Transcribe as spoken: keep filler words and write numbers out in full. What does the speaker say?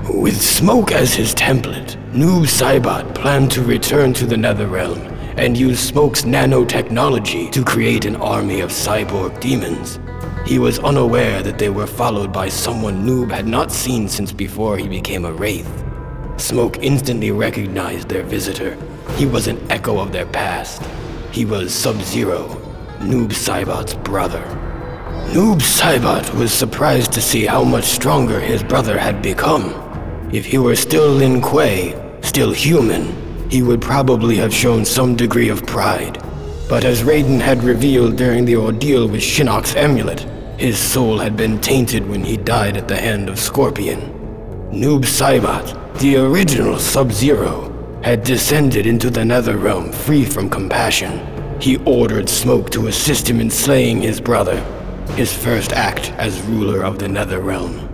With Smoke as his template, Noob Saibot planned to return to the Netherrealm and use Smoke's nanotechnology to create an army of cyborg demons. He was unaware that they were followed by someone Noob had not seen since before he became a Wraith. Smoke instantly recognized their visitor. He was an echo of their past. He was Sub-Zero, Noob Saibot's brother. Noob Saibot was surprised to see how much stronger his brother had become. If he were still Lin Kuei, still human, he would probably have shown some degree of pride. But as Raiden had revealed during the ordeal with Shinnok's amulet, his soul had been tainted when he died at the hand of Scorpion. Noob Saibot, the original Sub-Zero, had descended into the Netherrealm free from compassion. He ordered Smoke to assist him in slaying his brother, his first act as ruler of the Netherrealm.